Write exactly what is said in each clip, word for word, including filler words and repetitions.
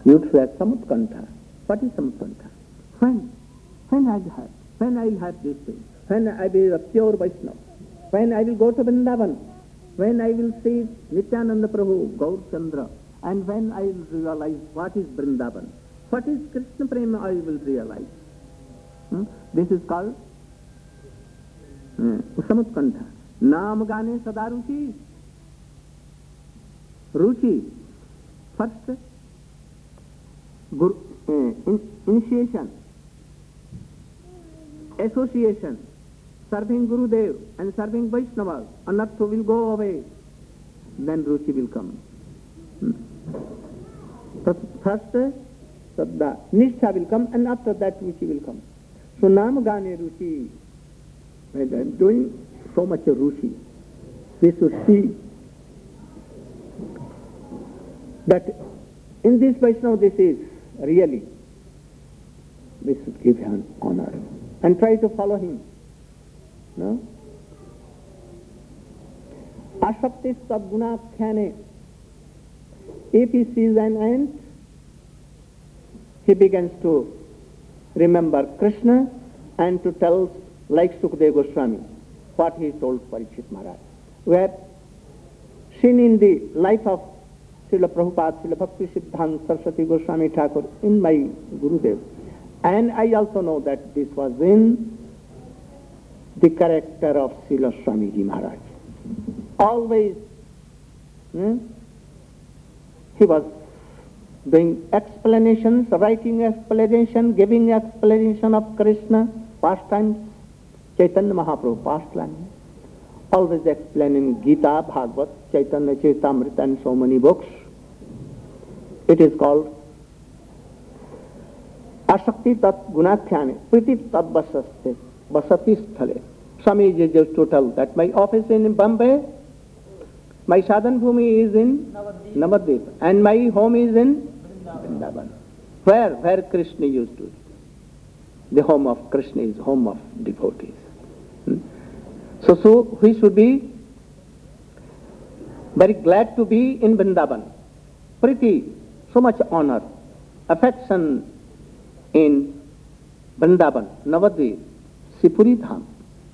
You'd say Samutkantha. What is Samutkantha? When? When I'll have? When I'll have this thing? When I will be a pure Vaishnava? When I will go to Vrindavan? When I will see Nityananda Prabhu, Gaur Chandra? And when I will realize what is Vrindavan? What is Krishna Prema, I will realize. Hmm? This is called hmm, Samutkantha. Naam Gane Sada Ruchi. Ruchi. First, guru, uh, in, initiation, association, serving Gurudev and serving Vaishnavas, Anartha will go away. Then Ruchi will come. Hmm. First, Saddha, Nishtha will come, and after that Ruchi will come. So Nam Gane Ruchi. When I am doing so much of Ruchi, we should see that in this Vaishnava this is really, we should give him honor and try to follow him. No? Ashakti Sadgunakhyane. If he sees an ant, he begins to remember Krishna and to tell, like Sukadeva Goswami, what he told Parikshit Maharaj. We have seen in the life of Srila Prabhupada, Srila Bhakti Siddhanta Saraswati Goswami Thakur in my Gurudev. And I also know that this was in the character of Srila Swamiji Maharaj. Always hmm, he was doing explanations, writing explanation, giving explanation of Krishna, pastimes, Chaitanya Mahaprabhu pastime, always explaining Gita, Bhagavad, Chaitanya Charitamrita and so many books. It is called Ashakti Tat Gunakhyane, Priti Tat Basaste, Basati Sthale. Swamiji used to tell that my office is in Bombay, my sadhan bhumi is in Navadvip, and my home is in Vrindavan. Where? Where Krishna used to. The home of Krishna is home of devotees. Hmm? So, so we should be very glad to be in Vrindavan. Pretty, so much honor, affection in Vrindavan, Navadvip, Sipuri Dham.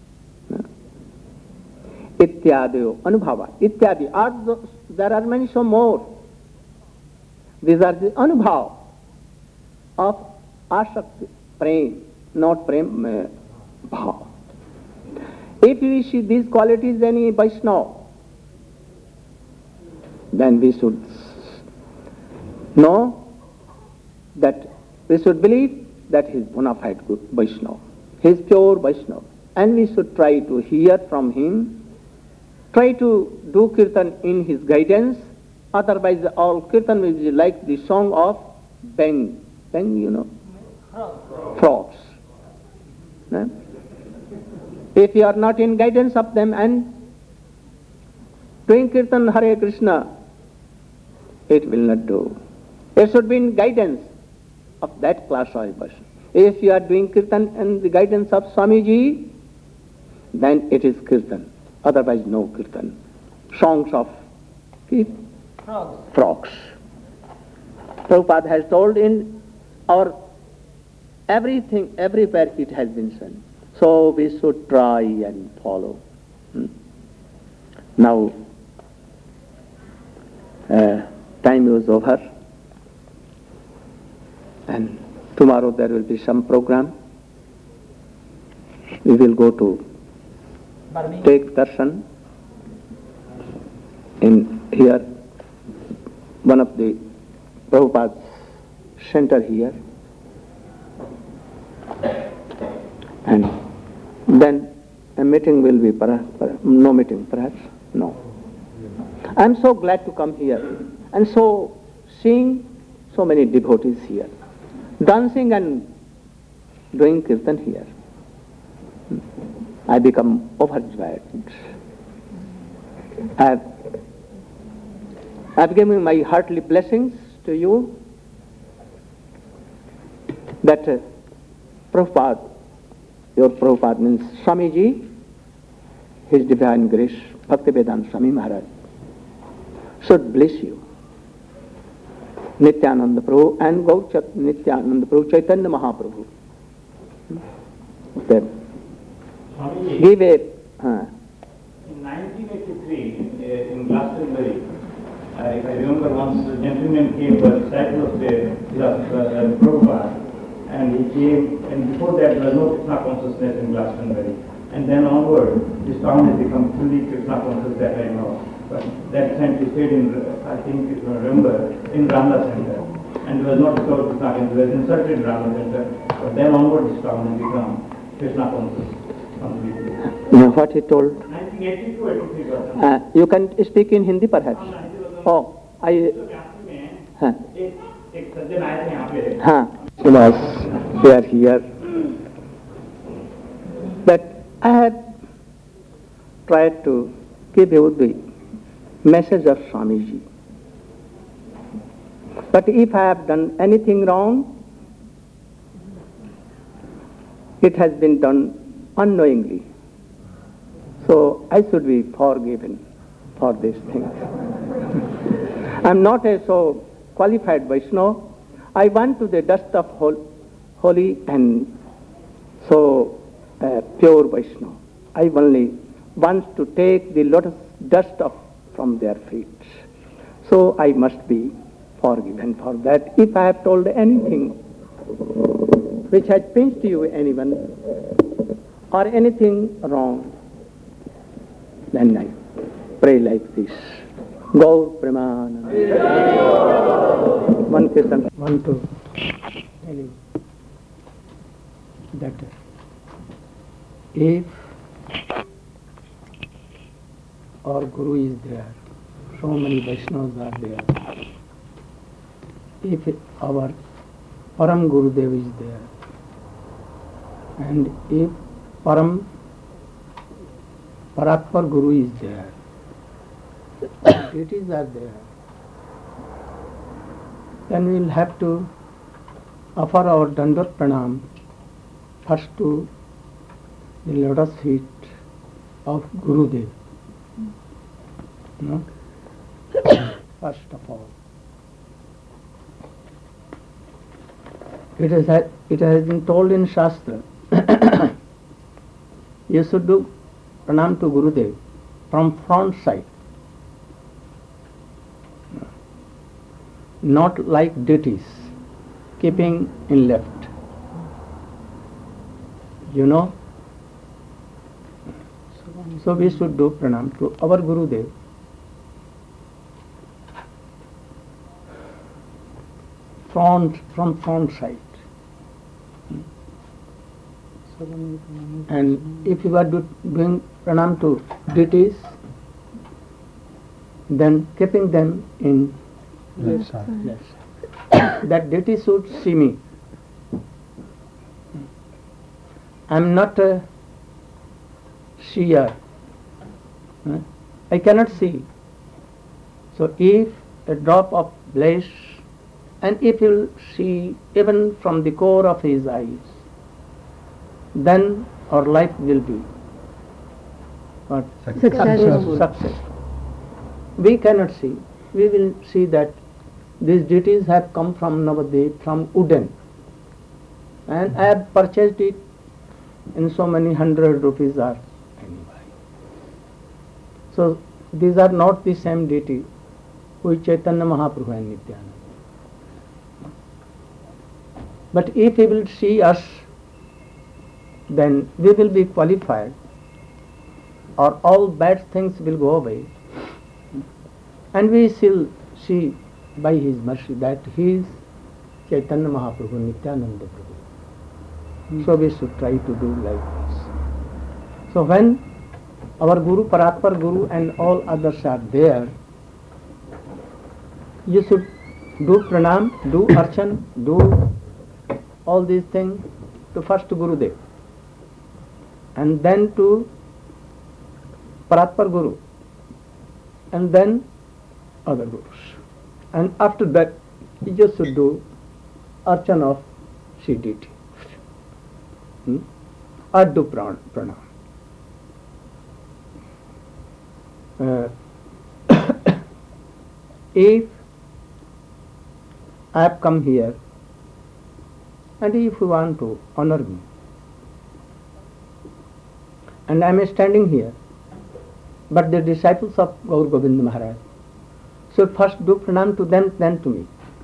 Ityadi, Anubhava, Ityadi. Are those, there are many so more. These are the Anubhava of Ashakti, Prem, not Prem, uh, Bhava. If we see these qualities in any Vaishnava, then we should know that we should believe that he is bona fide good Vaishnava. He is pure Vaishnava. And we should try to hear from him, try to do kirtan in his guidance. Otherwise, all kirtan will be like the song of Beng. Beng, you know? Frogs. Eh? If you are not in guidance of them and doing kirtan Hare Krishna, it will not do. It should be in guidance of that class of person. If you are doing kirtan and the guidance of Swamiji, then it is kirtan. Otherwise, no kirtan. Songs of frogs. frogs. Prabhupada has told in our everything, everywhere it has been said. So we should try and follow. Hmm. Now, uh, time is over, and tomorrow there will be some program. We will go to take darshan in here, one of the Prabhupada's center here, and then a meeting will be, perhaps, no meeting perhaps, no. I am so glad to come here and so seeing so many devotees here, dancing and doing kirtan here. I become overjoyed. I have, I have given my heartily blessings to you that uh, Prabhupada, your Prabhupada means Swamiji, His Divine Grace, Bhaktivedanta Swami Maharaj, should bless you Nityananda Prabhu and Gauchat Nityananda Prabhu, Chaitanya Mahaprabhu. Then give a. Uh, in nineteen eighty-three, uh, in Glastonbury, uh, if I remember once, a gentleman came, the disciple of the uh, Prabhupada, and he came, and before that there was no Krishna consciousness in Glastonbury. And then onward, this town has become fully Krishna conscious that I know. But that time he stayed in, I think if you remember, in Ramla Center. And there was not discovered Krishna consciousness, there was inserted in Ramla Center. But then onward this town has become Krishna conscious completely. Uh, what he told? nineteen eighty-two eighty-three. Uh, you can speak in Hindi perhaps? Oh, I... Huh. Huh. Srimas, they are here. But I had tried to give you the message of Swamiji. But if I have done anything wrong, it has been done unknowingly. So I should be forgiven for these things. I am not a so qualified Vaishnava. I went to the dust of hol- holy and so uh, pure Vaishnava. I only want to take the lotus dust of from their feet. So I must be forgiven for that. If I have told anything which has pinched you anyone or anything wrong, then I pray like this. Gaur Premanand. One question. Want to tell you that if our Guru is there, so many Vaishnavas are there. If our Param Gurudev is there, and if Param Paratpar Guru is there, deities are there, then we will have to offer our Dandat Pranam first to the lotus feet of Gurudev. No? First of all. It is it has been told in Shastra, you should do pranam to Gurudev from front side, not like deities, keeping in left. You know? So we should do pranam to our Gurudev front, from front side. And if you are do, doing pranam to deities, then keeping them in left side. Left side. That deity should see me. I am not a seer. I cannot see. So if a drop of bliss, and if you will see even from the core of his eyes, then our life will be what? Successful. Success. We cannot see. We will see that these deities have come from Navadvip, from Uden, and I have purchased it in so many hundred rupees or anyway. So these are not the same deity which Chaitanya Mahaprabhu and Nityananda. But if he will see us, then we will be qualified, or all bad things will go away, and we shall see by his mercy that he is Chaitanya Mahaprabhu, Nityananda Prabhu. Mm. So we should try to do like this. So when our Guru, Paratpar Guru and all others are there, you should do pranam, do archan, do all these things to first Gurudev, and then to Paratpar Guru, and then other Gurus. And after that, you just should do archan of Sri deity. Hmm? Or do pranam. Uh, if I have come here, and if you want to honor me, and I am standing here, but the disciples of Gaur Govind Maharaj should first do pranam to them, then to me.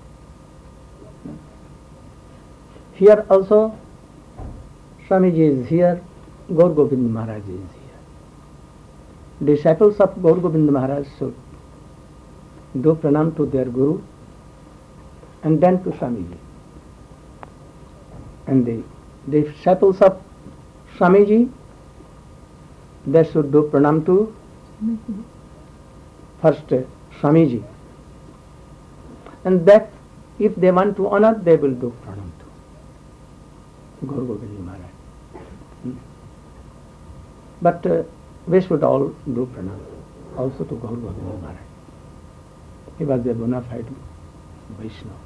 Here also, Swamiji is here, Gaur Govind Maharaj is here. Disciples of Gaur Govind Maharaj should do pranam to their Guru and then to Swamiji. And the disciples of Swamiji, they should do pranam to first uh, Swamiji. And that if they want to honor, they will do pranam to Gaur Govind Maharaj. Hmm. But uh, we should all do pranam also to Gaur Govind Maharaj. He was a bona fide Vaishnava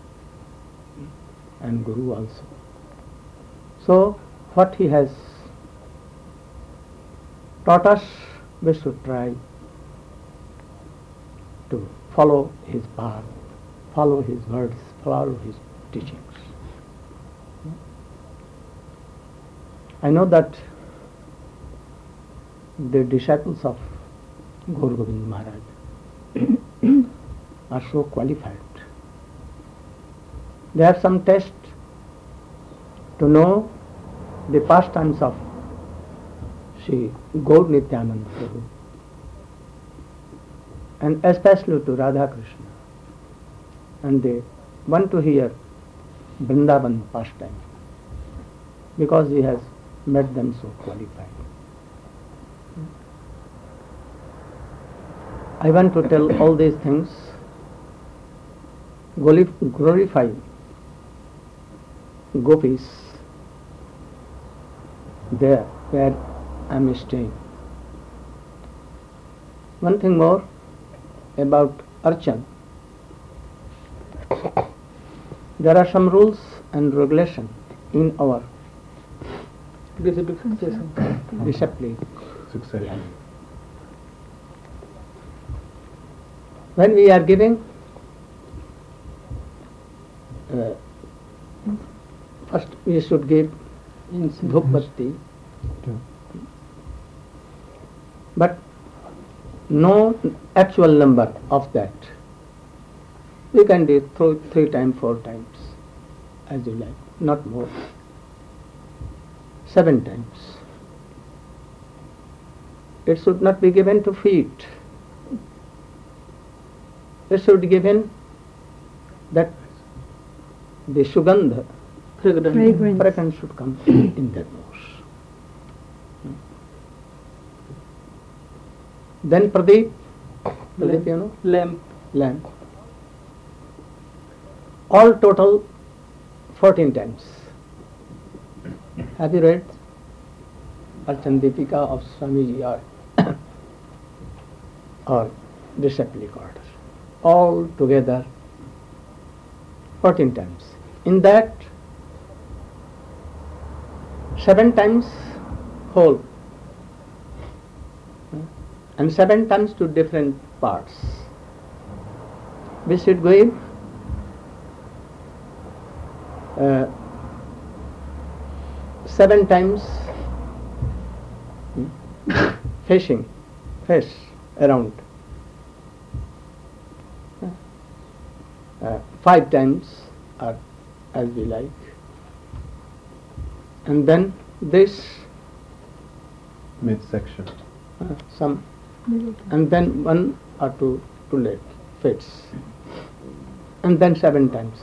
and Guru also. So what he has taught us, we should try to follow his path, follow his words, follow his teachings. I know that the disciples of Gaur Govind Maharaj are so qualified. They have some taste to know the pastimes of Sri Gaur Nityananda Prabhu, and especially to Radha Krishna, and they want to hear Vrindavan pastime because he has made them so qualified. I want to tell all these things, glorify gopis there where I am staying. One thing more about Archan. There are some rules and regulations in our discipline. Succession. When we are giving, uh, first we should give dhupbatti, but no actual number of that. We can do through three times, four times, as you like, not more. Seven times. It should not be given to feet. It should be given that the sugandha, fragrance, fragrance should come in that nose. Then Pradeep, Pradeep, you know? Lamp. Lamp. All total fourteen times. Have you read Archan Deepika of Swamiji or, or disciplic order? All together fourteen times. In that, seven times whole and seven times to different parts. We should give uh, seven times hmm, facing, face around. Uh, five times or as we like, and then this midsection, uh, some, and then one or two two leg fits, and then seven times.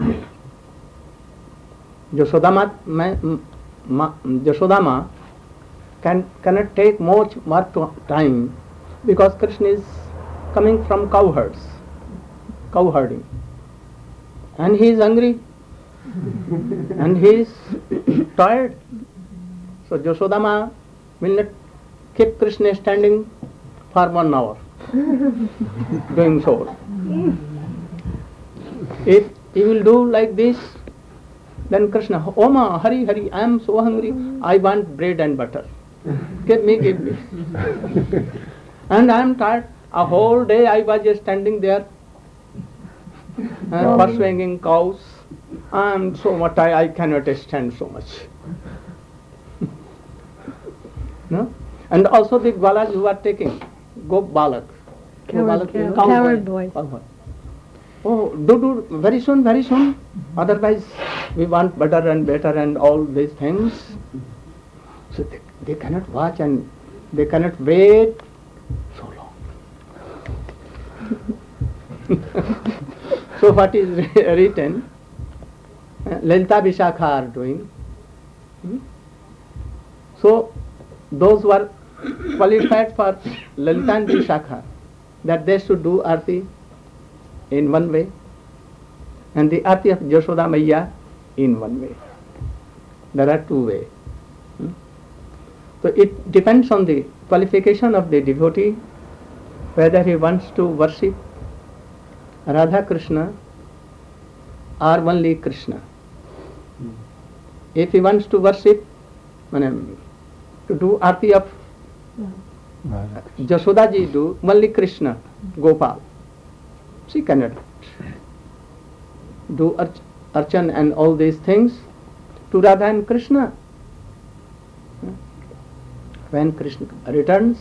Yashodama, Yashodama can cannot take much much time because Krishna is coming from cow herds, cow herding. And he is hungry and he is tired. So Yashodama will not keep Krishna standing for one hour doing so. If he will do like this, then Krishna, oh ma, hurry, hurry, I am so hungry, I want bread and butter. Give me, give me. And I am tired. A whole day I was just standing there. uh, pursuing cows, and so much I, I cannot stand so much. No? And also the Gwalas who are taking Gop Balak. Coward, you know? coward, coward boy. Cowboy. Oh, do do very soon, very soon. Otherwise, we want better and better and all these things. So they, they cannot watch and they cannot wait so long. So what is written? Uh, Lalita Vishakha are doing. Hmm? So those who are qualified for Lalita and Vishakha, that they should do arti in one way, and the arti of Yashoda Maiya in one way. There are two ways. Hmm? So it depends on the qualification of the devotee, whether he wants to worship Radha Krishna or only Krishna. Hmm. If he wants to worship, to do arti of Jashoda ji do only Krishna, Gopal. She cannot do arch archan and all these things to Radha and Krishna. When Krishna returns,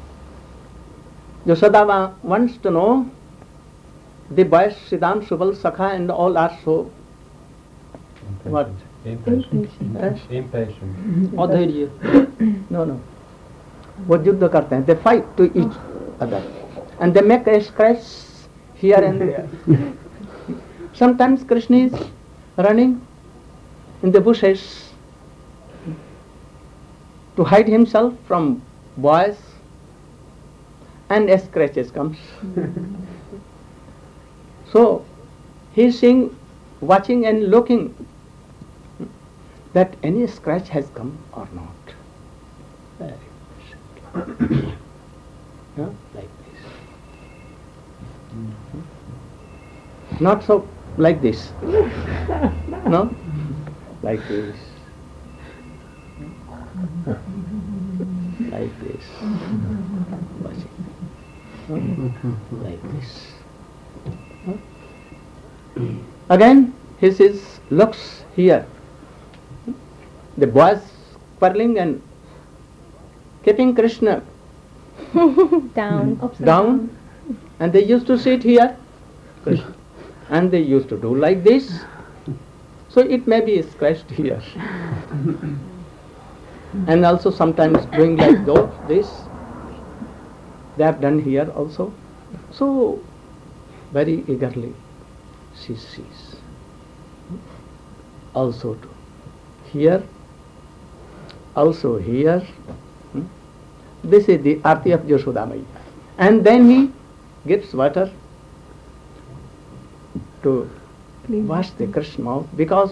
Yashoda wants to know the boys Siddham, Subal, Sakha and all are so Impatient. what? Impatient. Eh? Impatient. Adhairya. No, no. वो युद्ध करते हैं, they fight to each other and they make a scratch here and there. Sometimes Krishna is running in the bushes to hide himself from boys and a scratches comes. So he is seeing, watching and looking that any scratch has come or not. Very yeah, like this. Mm-hmm. Not so like this. No? Like this. Like this. Watching. No? Like this. No? Again, his, his looks here. The boys quarreling and keeping Krishna down, down, and they used to sit here, Krishna, and they used to do like this. So it may be scratched here, and also sometimes doing like those, this. They have done here also. So very eagerly she sees. Also to here, also here. This is the arti of Yashoda Maiya. And then he gives water to wash the Krishna mouth, because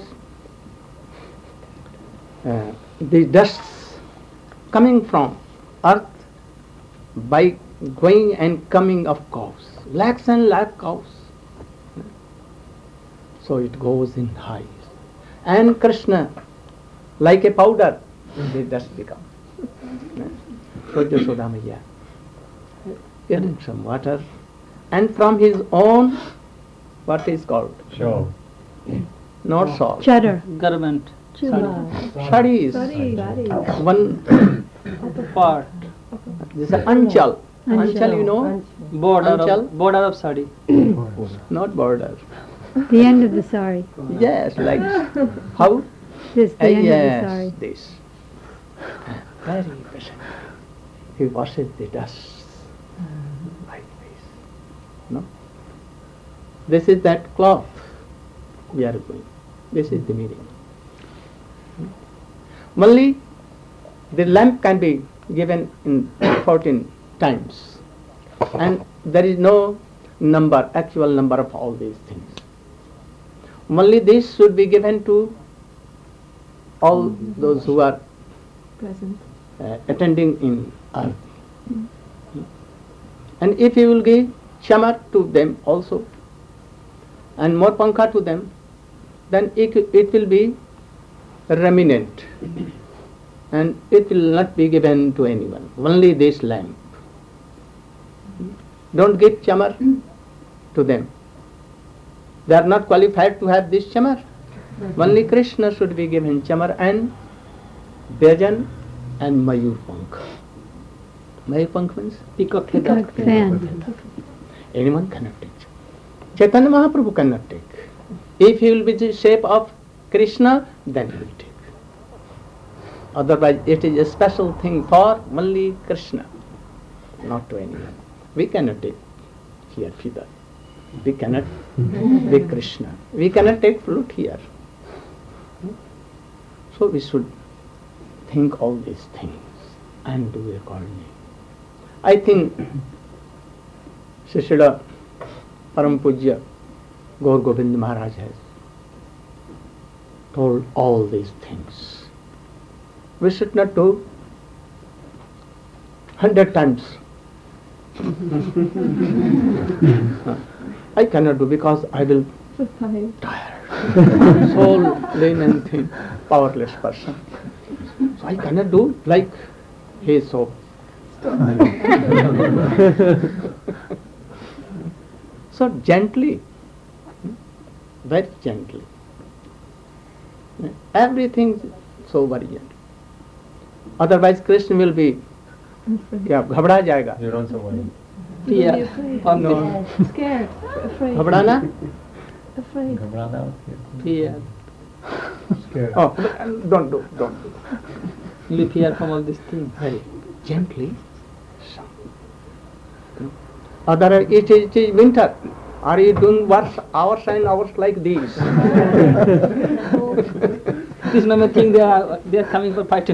uh, the dust coming from earth by going and coming of cows, lakhs and lakh cows. So it goes in highs. And Krishna, like a powder, the dust becomes. So Yashoda Maiya getting some water, and from his own, what is called? Shawl. Not salt. Cheddar. Garment. Shadi is one Part. this is anchal. Anchal. Anchal, you know? Border Anchal? of, border of sari. Not border. The end of the sari. Yes, like how? This, the Uh, end yes, of the sari. this. Very patient. He washes the dust like this. No? This is that cloth we are going. This is the meaning. Only the lamp can be given in fourteen times, and there is no number, actual number of all these things. Only this should be given to all those who are Present. uh, attending in earth. And if you will give chamar to them also, and more pankha to them, then it, it will be remnant, and it will not be given to anyone, only this lamp. Don't give chamar to them. They are not qualified to have this chamar. Only Krishna should be given chamar and Byajan and Mayur Pankh. Mayur Pankh means Peacock feather. Peacock fan. anyone cannot take. Chaitanya Mahaprabhu cannot take. If he will be the shape of Krishna, then he will take. Otherwise, it is a special thing for only Krishna, not to anyone. We cannot take here feather. We cannot be Krishna. We cannot take flute here. So we should think all these things and do accordingly. I think Srila Param Pujya Gaur Govind Maharaj has told all these things. We should not do hundred times. I cannot do because I will tired. Soul, lean and thin, powerless person. So I cannot do like he is so. So gently, very gently. Everything so very gentle. Otherwise Krishna will be क्या घबरा जाएगा. You don't survive. Yeah. No. Scared, afraid. घबराना? Afraid. Ghabrana. Fear. Scared. Oh, don't do, don't do. You fear from all these things. Very gently. Other it is, it is winter. Are you doing worse hours and hours like these? Krishna may think they are they are coming for fight.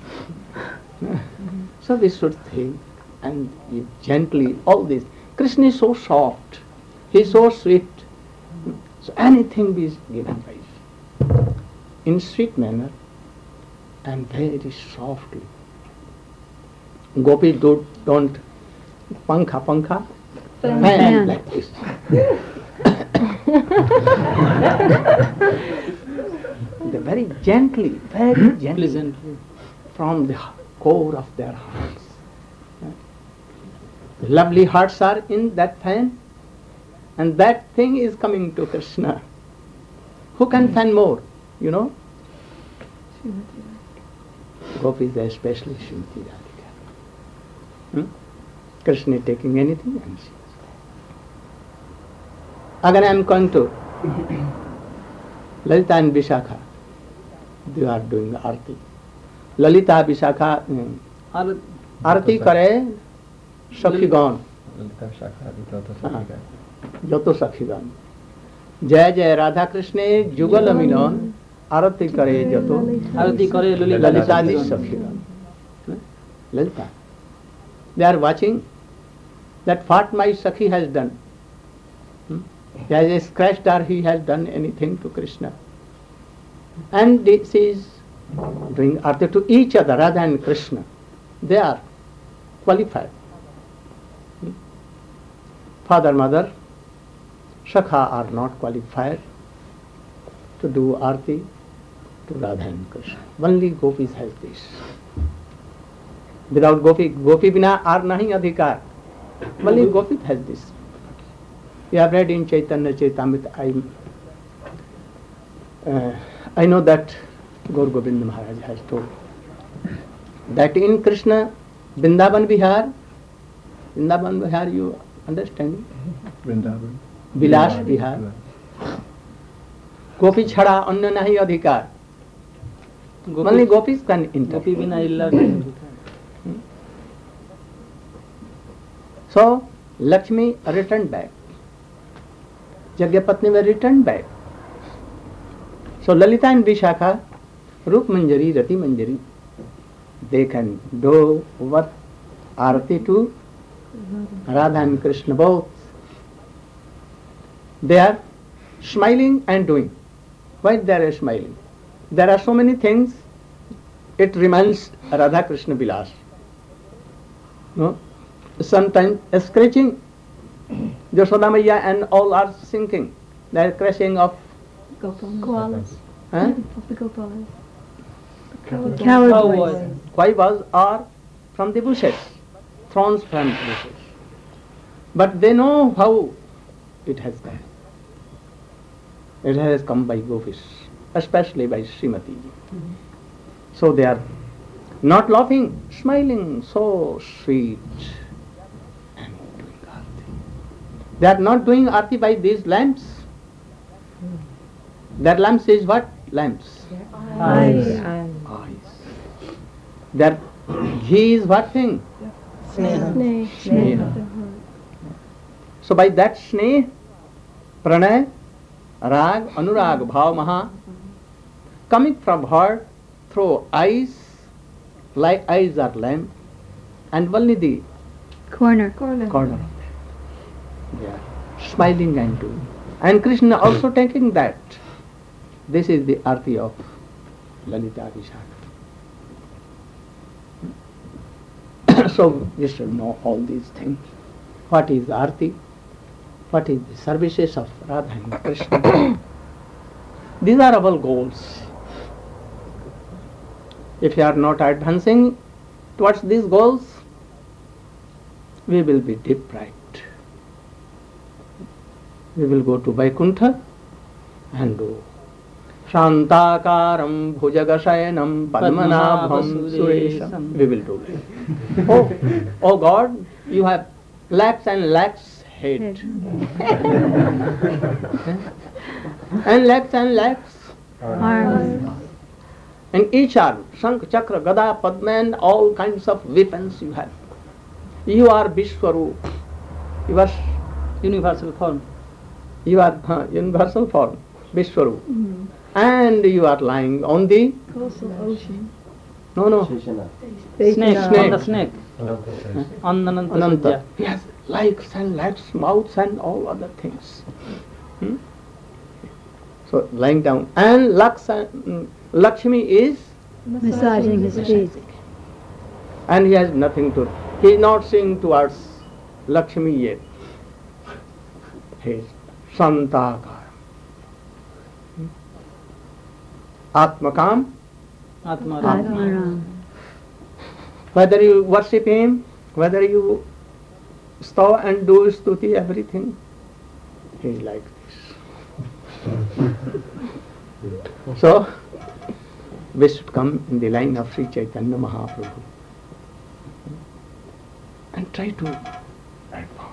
So we should think and give gently all this. Krishna is so soft. He is so sweet. So anything is given by in sweet manner and very softly. Gopi do, don't pankha pankha Fan. fan like this. They very gently, very gently Pleasantly. from the core of their hearts. The lovely hearts are in that fan, and that thing is coming to Krishna. Who can fan more? You know? Gopis, especially Srimati Radhika. Hmm? Krishna is taking anything and she is. Again I am going to Lalita and Vishakha. They are doing Arti. Lalita Vishakha um, Ar- Arti kare Sakhigan. Lalita Shakha, Lalita हाँ, Shakha. Joto Sakhigan. जय जय राधा कृष्ण जुगल मिलन आरती करे जतो Arati kare Lalita. ललितादि Sakhigan. Lalita. They are watching that what my Sakhi has done. Hmm? He has scratched or he has done anything to Krishna. And this is doing arti to each other, Radha and Krishna. They are qualified. Hmm? Father, mother, Shakha are not qualified to do arti to Radha and Krishna. Only Gopis has this. Without Gopi, Gopi bina ar nahi adhikar. Only Gopi has this. We have read in Chaitanya Chaitamrita. I, uh, I know that Gaur Govind Maharaj has told that in Krishna Vrindavan Vihar, Vrindavan Vihar, you understand? Vrindavan. Vilas Vihar. Gopi chhada anna nahi adhikar. Only Gopis can enter. Gopi bina illa. So Lakshmi returned back. Jagyapatni were returned back. So Lalita and Vishakha, Rup Manjari, Rati Manjari, they can do what? Arati to Radha and Krishna both. They are smiling and doing. Why they are smiling? There are so many things. It reminds Radha Krishna Vilas. No? Sometimes scratching. Yashoda Maiya and all are sinking. They are crashing of Koalas. huh? Of the Gopalas. Cow Coward boys. boys. Quaivas are from the bushes, thorns from the bushes. But they know how it has come. It has come by gopis, especially by Srimati. So they are not laughing, smiling, so sweet, and doing arti. They are not doing arti by these lamps. That lamps is what? Lamps. Eyes. Eyes. That ghee is what thing? Sneha. Sneh. Sneha. So by that sneh, pranay, rag, anurag, bhav, maha, coming from her through eyes, like eyes are lamp, and valnidhi, Corner. Corner. corner of them. They are smiling and doing. And Krishna also taking that. This is the arti of Lalita Vishaka. So we should know all these things. What is arti? What is the services of Radha and Krishna? These are our goals. If you are not advancing towards these goals, we will be deprived. We will go to Vaikuntha and do Shantakaram Bhujagasayanam Padmanabham Suresham. We will do that. Oh, oh God, you have lakhs and lakhs head. And lakhs and lakhs. Arms. And each arm, Shankh, Chakra, Gada, Padma, and all kinds of weapons you have. You are Vishwarup. You are, Universal form. you are uh, universal form, Vishwarup. Mm. And you are lying on the, Coastal ocean. no, no, Snake. Snake. On the snake. On the Ananta Ananta. Sajja. Yes, legs and legs, mouths and all other things. Hmm? So lying down. And Laksa, mm, Lakshmi is, Massaging his feet. and he has nothing to, he is not seeing towards Lakshmi yet. He is Santakara. Hmm? Atmakam, Atma. Atmaram. whether you worship him, whether you stav and do stuti, everything, he is like this. So, we should come in the line of Sri Chaitanya Mahaprabhu and try to advance.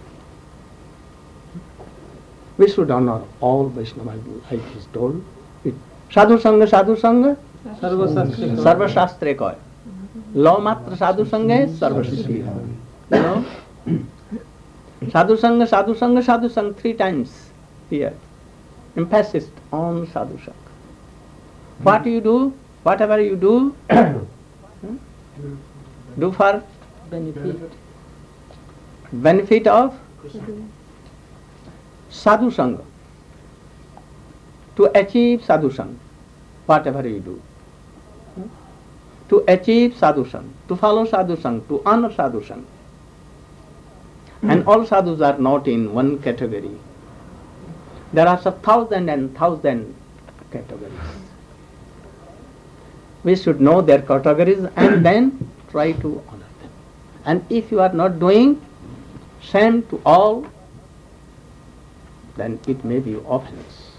We should honor all Vaishnavas, like he is told. It- Sadhu Sangha, Sadhu Sangha, Sarva Shastra. Sarva Shastre Koi. Law Matra Sadhu Sangha, Sarva Shri. You know? Sadhu Sangha, Sadhu Sangha, Sadhu Sangha, three times here. Emphasis on Sadhu Sangha. What you do, whatever you do, hmm, do for Benefit. benefit of Sadhu Sangha. To achieve Sadhu Sangha, whatever you do. Hmm, To achieve Sadhu Sangha, to follow Sadhu Sangha, to honor Sadhu Sangha. And all sadhus are not in one category. There are a thousand and thousand categories. We should know their categories and then try to honor them. And if you are not doing same to all, then it may be offense.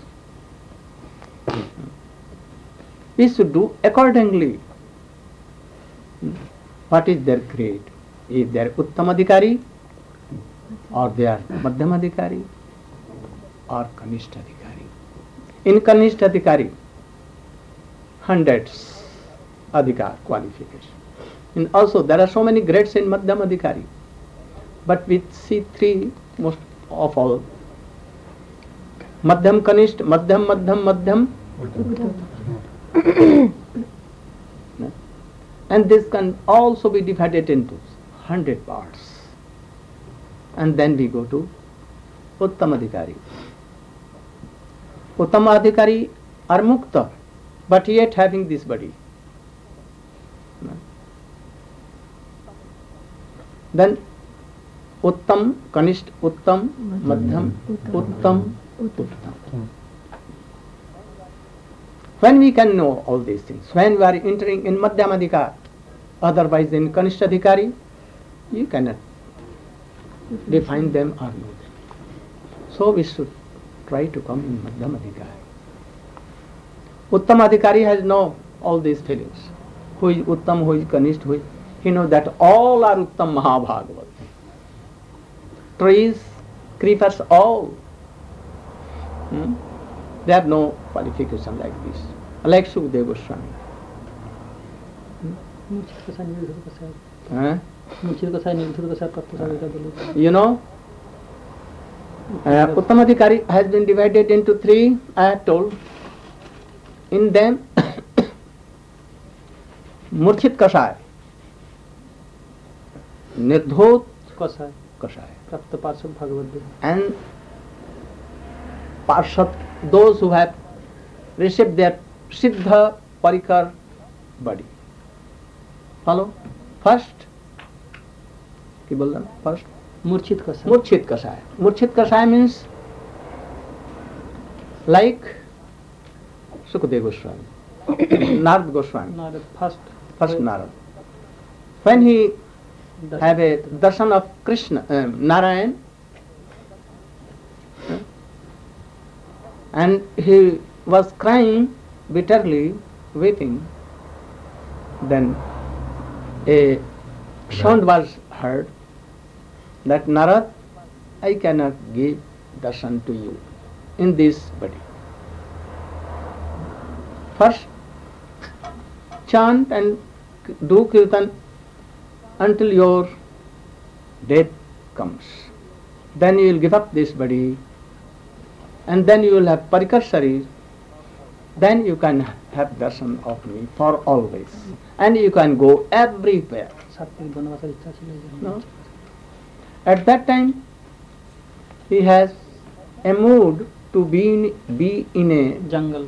We should do accordingly. What is their grade? Is they are Uttamadhikari, or they are Madhyamadhikari, or Kanishtadhikari. In Kanishtadhikari, hundreds adhikar qualification. And also there are so many grades in Madhyamadhikari. But we see three most of all. Madhyam Kanisht, Madhyam, Madhyam, Madhyam. And this can also be divided into hundred parts. And then we go to Uttamadhikari. Uttamadhikari are mukta, but yet having this body. Then Uttam, Kanisht, Uttam, Madhyam, Uttam, Uttam. When we can know all these things, when we are entering in Madhyamadhikar, otherwise in Kanishtadhikari, you cannot define them or know them. So we should try to come in Madhyam Adhikari. Uttam Adhikari has no all these feelings. Who is Uttam, who is Kanishta, who is... He knows that all are Uttam Mahabhagavat. Trees, creepers, all. Hmm? They have no qualification like this. Like Sukadeva Goswami. Huh? You know, uh, Uttamadhikari has been divided into three, I have told. In them, Murchit Kashaya, Nirdhot Kashaya, Kashaya, Prapta Parshad Bhagavad Gita. and Parshad, those who have received their Siddha Parikar body. Follow? First, ki bolna? First, Murchit Kashaya. Murchit Kashaya. Murchit Kashaya means like Sukadeva Goswami, Narad Goswami, Not at first. first Narad. When he have a darshan of Krishna, um, Narayan, uh, and he was crying bitterly, weeping, then a sound was heard that Narad, I cannot give darshan to you in this body. First, chant and do kirtan until your death comes. Then you will give up this body, and then you will have parikar sharir. Then you can have darshan of me for always, and you can go everywhere. Sattvic Banavasa इच्छा से ले जाना। No? At that time, he has a mood to be in, be in a Jungle.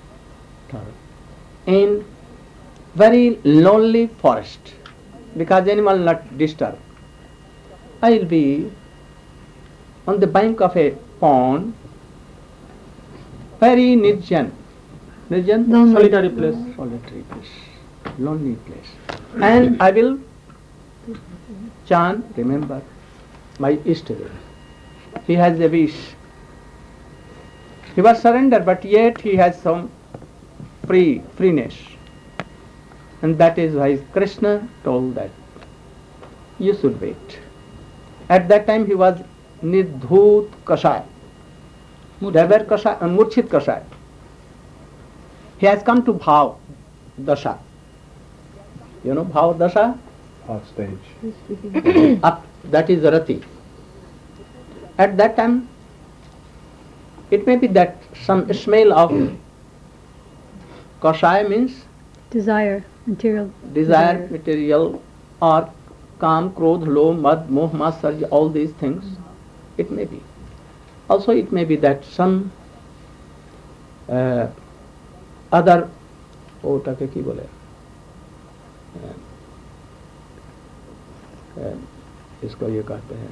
in very lonely forest, because animal not disturb. I will be on the bank of a pond, very nirjan, nirjan, Lonely. Solitary place. solitary place, lonely place, and I will chant, remember my Ishtadev. He has a wish. He was surrendered, but yet he has some free freeness, and that is why Krishna told that you should wait. At that time he was Nirdhut Kashaya, Devar Kashaya, uh, Murchit Kashaya. He has come to Bhav Dasha. You know Bhav Dasha? Off stage. Up, that is Rati. At that time, it may be that some smell of Kashaya means Desire, material. desire, material, or Kam, Krodh, Lo, Mad, Moh, Matsarya, all these things. It may be. Also it may be that some uh, other, oh, take ki bole, uh, uh, इसको ये कहते हैं,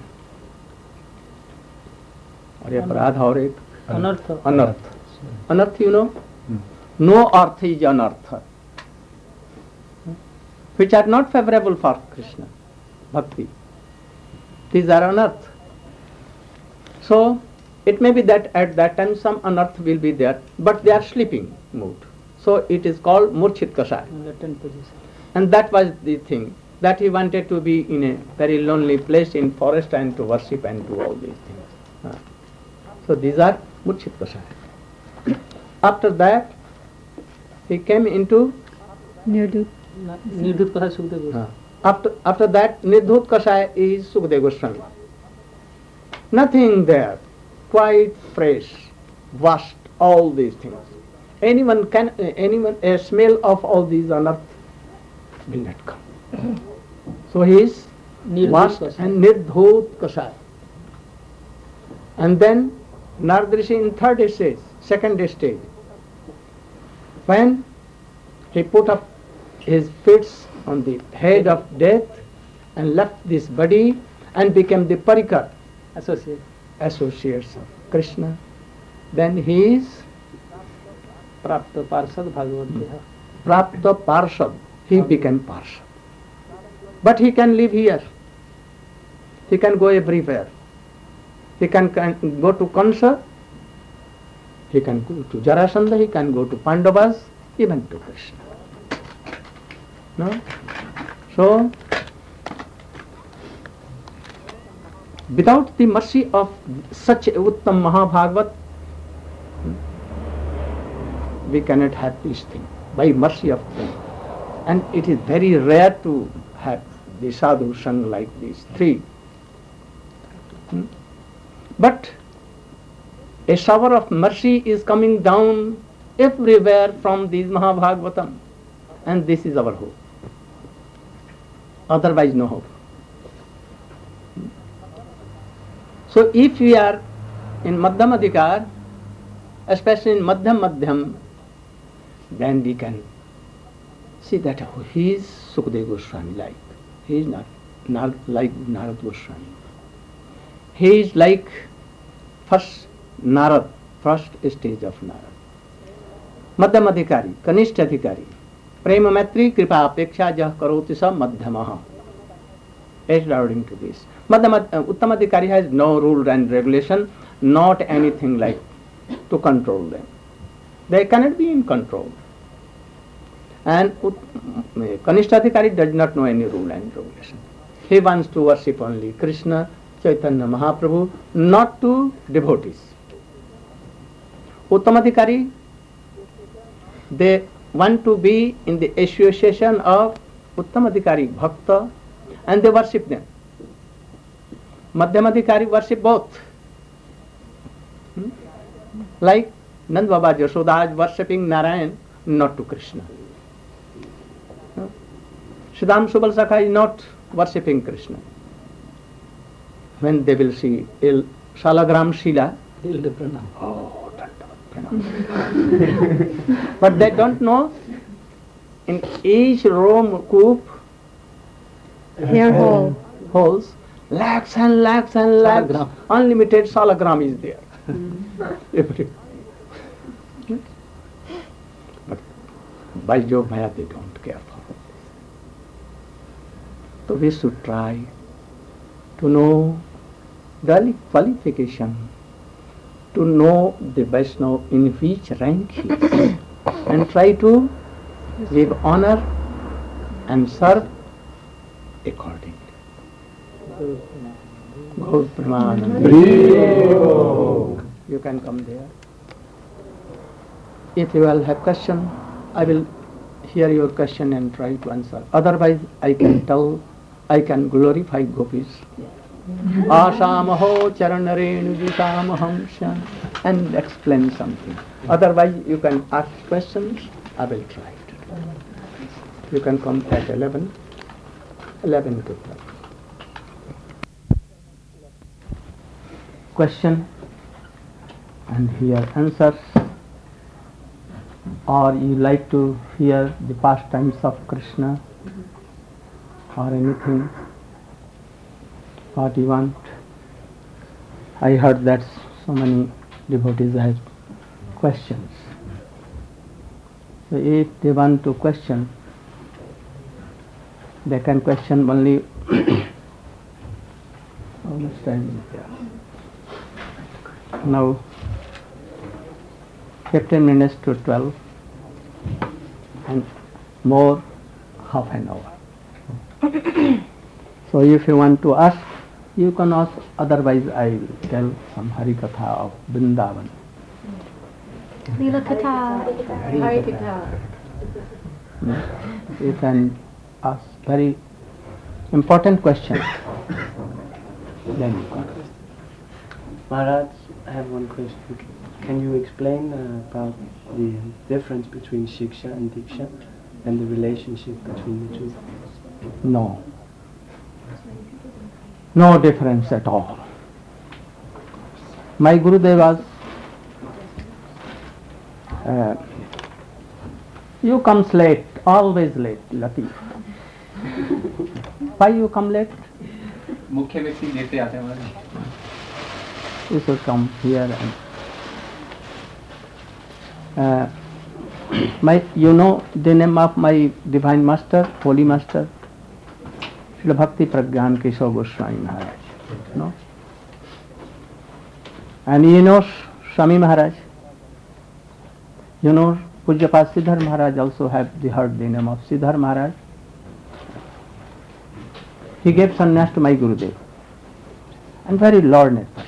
और ये अपराध और एक Anartha. अनर्थ. अनर्थ, you know? Hmm. No earth is anartha, which are not favorable for Krishna bhakti. These are anarth. So it may be that at that time some anarth will be there, but they are sleeping mood. So it is called Murchit Kashaya. Latent position. And that was the thing, that he wanted to be in a very lonely place in forest and to worship and do all these things. Ah. So these are Murchit Kashaya. After that, he came into, Nirdut. Nirdhut Kashaya Sukadeva Goswami. ah, after, after that, Nirdhut Kashaya is Sukadeva Goswami. Nothing there, quite fresh, washed, all these things. Anyone can, uh, anyone, a smell of all these anarth will not come. So he is Nirdhut washed Kashaya. and Nirdhut Kashaya. And then Narad in third stage, second stage, when he put up his feet on the head of death and left this body and became the parikar, Associate. associates of Krishna, then he is Prapta Parshad Bhagavad Gita. Prapta Parshad, he became Parshad. But he can live here, he can go everywhere. He can, can go to Kansa he can go to Jarasandha, he can go to Pandavas, even to Krishna. No? So, without the mercy of such a Uttam Mahabhagavat, we cannot have this thing, by mercy of them. And it is very rare to have the sadhu sung like these three. Hmm? But a shower of mercy is coming down everywhere from these Mahabhagavatam, and this is our hope. Otherwise, no hope. So, if we are in Madhyam Adhikar, especially in Madhyam Madhyam, then we can see that oh, he is Sukadeva Goswami like. He is not, not like Narad Goswami. He is like first Narad, first stage of Narad. Madhyam Adhikari, Kanishta Adhikari. Prema Maitri Kripa Apeksha Jah Karoti Sa Madhyamaha. According to this. Madhyam, uh, Uttam Adhikari has no rule and regulation, not anything like to control them. They cannot be in control. And Kanishta Adhikari does not know any rule and regulation. He wants to worship only Krishna, Chaitanya Mahaprabhu, not to devotees. Uttam Adhikari, they want to be in the association of Uttam Adhikari, Bhakta, and they worship them. Madhyam Adhikari worship both. Hmm? Like Nand Baba Yashoda is worshipping Narayan, not to Krishna. No? Siddham Subal Sakha is not worshipping Krishna. When they will see Il Salagram Shila, oh, but they don't know in each room coop Hair hole. holes, lakhs and lakhs and lakhs, Salagram. unlimited salagram is there. Every- but by Jog Maya they don't care for it. So we should try to know the qualification, to know the Vaishnava in which rank he is, and try to give honor and serve accordingly. Gaur Premanand. You can come there. If you will have question, I will hear your question and try to answer. Otherwise, I can tell, I can glorify gopis. Asamaho charanarenu jisamaham and explain something. Otherwise, you can ask questions. I will try to do. You can come at eleven, eleven to twelve. Question and hear answers, or you like to hear the pastimes of Krishna or anything, what you want. I heard that so many devotees have questions. So if they want to question, they can question only how much time is there? Now fifteen minutes to twelve and more half an hour. So if you want to ask, you can ask, otherwise I will tell some Harikatha of Vrindavan. Leela Katha. Harikatha. You can ask very important question. Then you can. Maharaj, I have one question. Can you explain uh, about the difference between Shiksha and Diksha and the relationship between the two? No. No difference at all. My Gurudev was, uh, you comes late, always late, Latif. Why you come late? मुख्य व्यक्ति लेते आते हैं हमारे. You should come here and uh, my, you know the name of my divine master, holy master, Srila Bhakti Pragyan Keshav Goswami Maharaj. No? And you know Swami Maharaj, You know, Pujyapad Siddhar Maharaj also have the heard the name of Siddhar Maharaj. He gave sannyas to my Gurudev, and very learned person.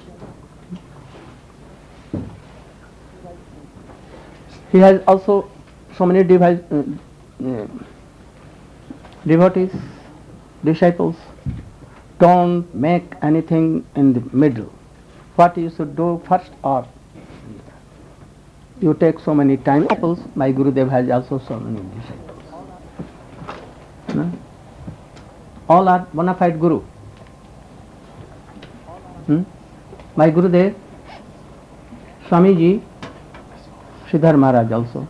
He has also so many devi- uh, uh, devotees, disciples. Don't make anything in the middle. What you should do first, or you take so many time. My Gurudev has also so many disciples. No? All are bona fide Guru. Hmm? My Gurudev, Swamiji, Siddhar Maharaj also.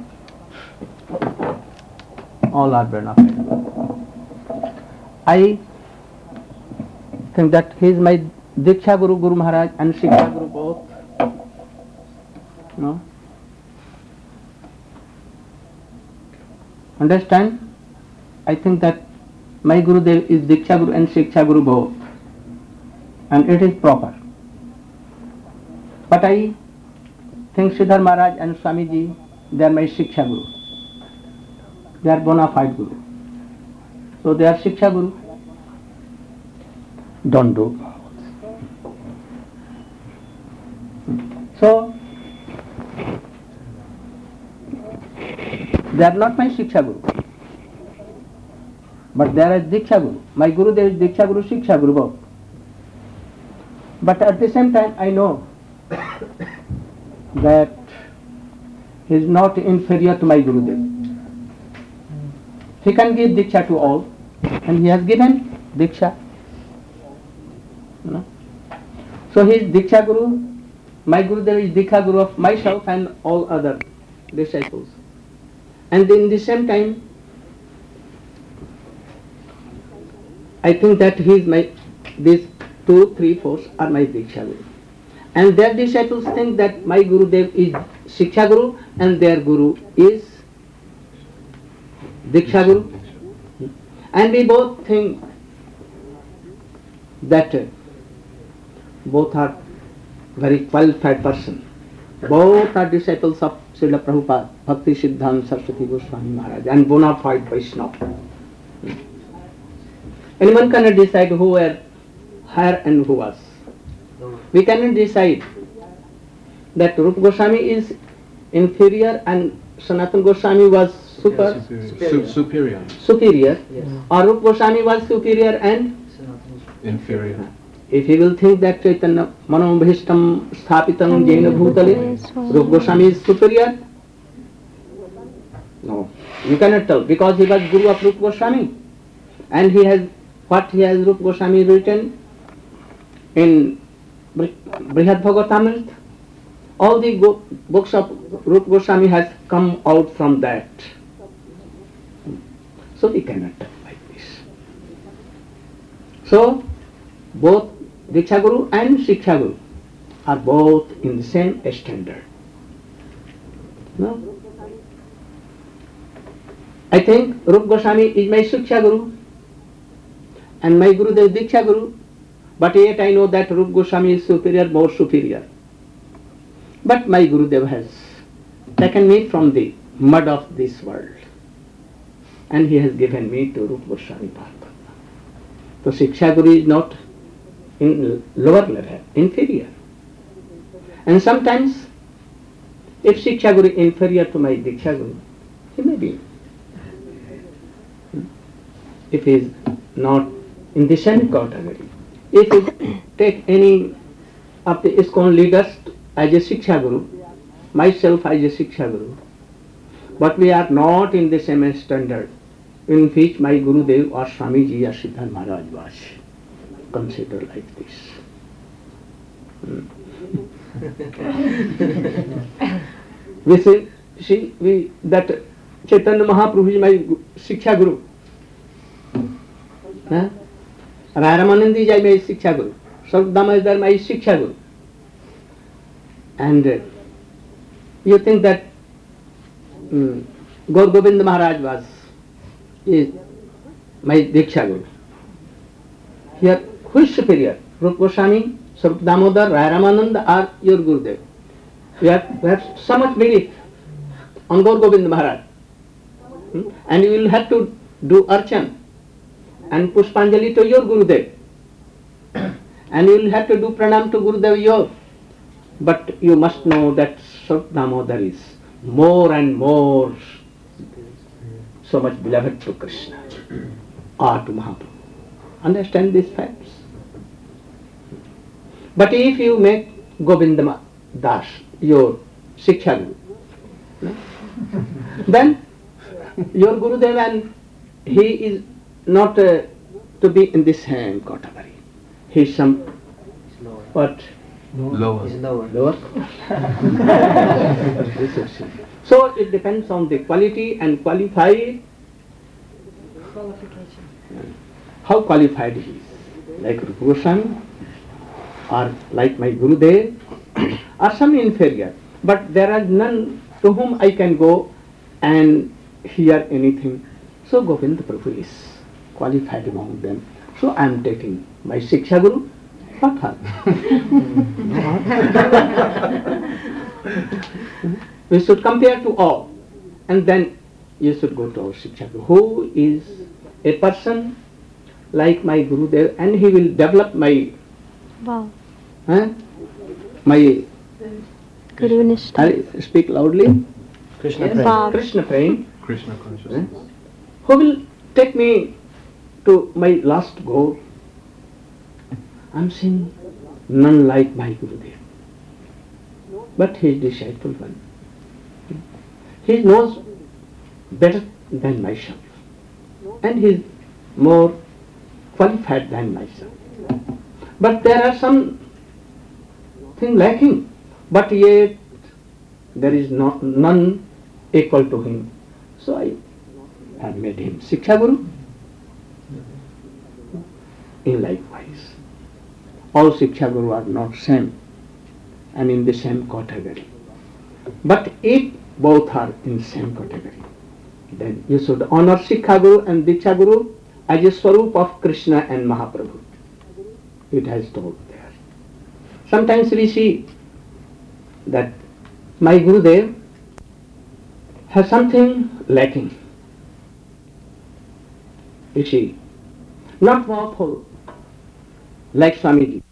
All are bona fide. I think that he is my Diksha Guru, Guru Maharaj, and Shiksha Guru both. No? Understand? I think that my Gurudev is Diksha Guru and Shiksha Guru both, and it is proper. But I think Siddhar Maharaj and Swamiji, they are my Shiksha Guru. They are bona fide Guru. So they are Shiksha Guru. Don't do. So they are not my Shiksha Guru, but they are Diksha Guru. My Gurudev is Diksha Guru, Shiksha Guru both. But at the same time I know that he is not inferior to my Gurudev. He can give Diksha to all, and he has given Diksha. You know? So he is Diksha Guru. My Gurudev is Diksha Guru of myself and all other disciples. And in the same time, I think that he is my, these two, three, four are my Diksha Guru. And their disciples think that my Gurudev is Shiksha Guru and their Guru is Diksha Guru. And we both think that uh, both are very qualified person. Both are disciples of Srila Prabhupada, Bhakti Siddhanta Saraswati Goswami Maharaj, and bona fide Vaishnava. Anyone cannot decide who were higher and who was. We cannot decide that Rupa Goswami is inferior and Sanatana Goswami was super Superior. Superior. superior, yes. Or Rupa Goswami was superior and Inferior. if he will think that Chaitanya Manobhishtam Sthapitam Jaina Bhutale, Rupa Goswami is superior? No, you cannot tell, because he was Guru of Rupa Goswami, and he has what he has Rupa Goswami written in Brihad Bhagavatamrita. All the go- books of Rupa Goswami has come out from that. So we cannot tell like this. So both Diksha Guru and Shiksha Guru are both in the same standard. No? I think Rupa Goswami is my Shiksha Guru and my Gurudev Diksha Guru, but yet I know that Rupa Goswami is superior, more superior. But my Gurudev has taken me from the mud of this world and he has given me to Rupa Goswami Bhagavata. So Shiksha Guru is not in lower level, inferior. And sometimes if Shiksha Guru is inferior to my Diksha Guru, he may be. If he is not in the same category. If you take any of the ISKCON leaders as a Shiksha Guru, myself as a Shiksha Guru, but we are not in the same standard in which my Gurudev or Swamiji or Siddhar Maharaj was considered like this. Hmm. we say, see, we, that Chaitanya Mahaprabhu is my Shiksha Guru. Huh? Ramanand is my Shiksha Guru. Sarvadama is my Shiksha Guru. And uh, you think that um, Gaur Govinda Maharaj was is my Diksha Guru. Here, who is superior? Rupa Goswami, Sarvadamodar, Ramanand are your Gurudev. We have, we have so much belief on Gaur Gobind Maharaj. Hmm? And you will have to do archan and pushpanjali to your Gurudev. And you will have to do pranam to Gurudev your. But you must know that Swarup Damodar is more and more so much beloved to Krishna or to Mahaprabhu. Understand these facts. But if you make Govinda Das your Shiksha Guru, no? then your Gurudev and he is not uh, to be in the same category. He is some what? Lower. Lower. So it depends on the quality and qualified. Qualification. How qualified he is. Like Rupa Goswami or like my Gurudev or some inferior. But there are none to whom I can go and hear anything. So Govinda Prabhu is qualified among them. So I am taking my Shiksha Guru. Not her. We should compare to all, and then you should go to our Shiksha Guru, who is a person like my Gurudev, and he will develop my Wow. eh, my Guru Nishtha. I speak loudly. Krishna Yes, Prem. Wow. Krishna praying, Krishna eh, consciousness. who will take me to my last goal. I am seeing none like my Gurudev, but he is disciple one. He knows better than myself, and he is more qualified than myself. But there are some thing lacking, but yet there is not none equal to him. So I have made him Shiksha Guru. In likewise, all Shiksha Guru are not same and in the same category. But if both are in the same category, then you should honor Shiksha Guru and Diksha Guru as a Swarup of Krishna and Mahaprabhu. It has told there. Sometimes we see that my Gurudev has something lacking. You see, not powerful like Swamiji.